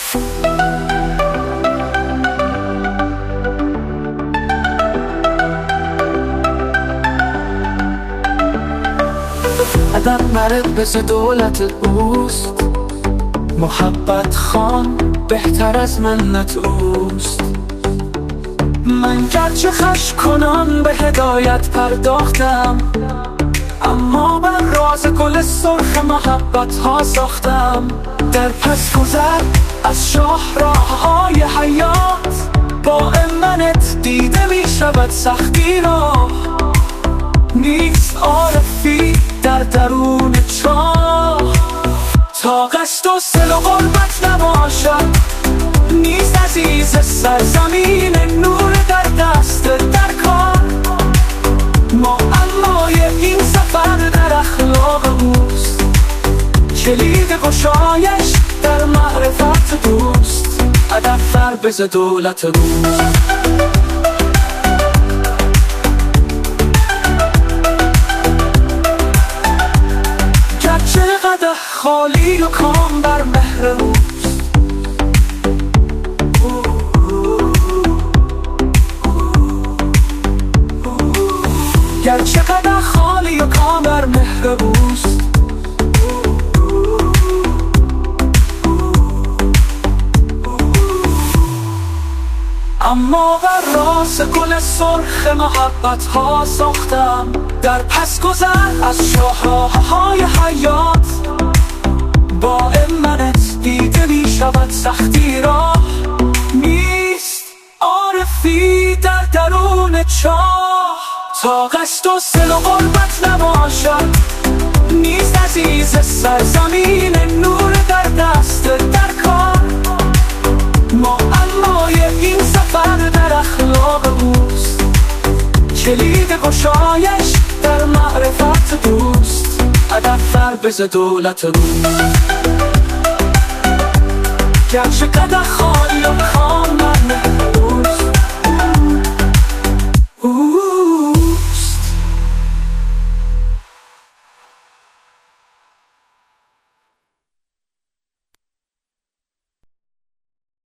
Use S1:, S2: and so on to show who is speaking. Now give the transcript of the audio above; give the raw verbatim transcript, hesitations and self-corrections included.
S1: ادب مرد دولت اوست، محبت خان بهتر از منت اوست. من گرچه خش کنان به هدایت پرداختم، اما بر راز گل سرخ محبت ها ساختم. در پس گذر از شاه راه های حیات، با منت دیده می شود سختی راه. نیست عارفی در درون چاه، تا قصد و سل و غربت نباشد. نیست عزیز سرزمین نور در دست در کار. معمای این سفر در اخلاق اوست، کلید گشایش در معرفت دوست. ادب فربز دولت اوست. گرچه قدح خالی و کام بر مهر اوست، گرچه قدح خالی و کام بر مهر اوست. اما بر راس گل سرخ محبت ها ساختم. در پس گذر از شاههای حیات، با منت دیده می شود سختی راه. نیست عارفی در درون چاه، تا قصد و سل و غربت نباشد. نیست عزیز سرزمین نور در دست در کار. معمای این سفر در اخلاق اوست، کلید گشایش در معرفت دوست. ادب فربز دولت اوست. گرچه قدح خالی و کام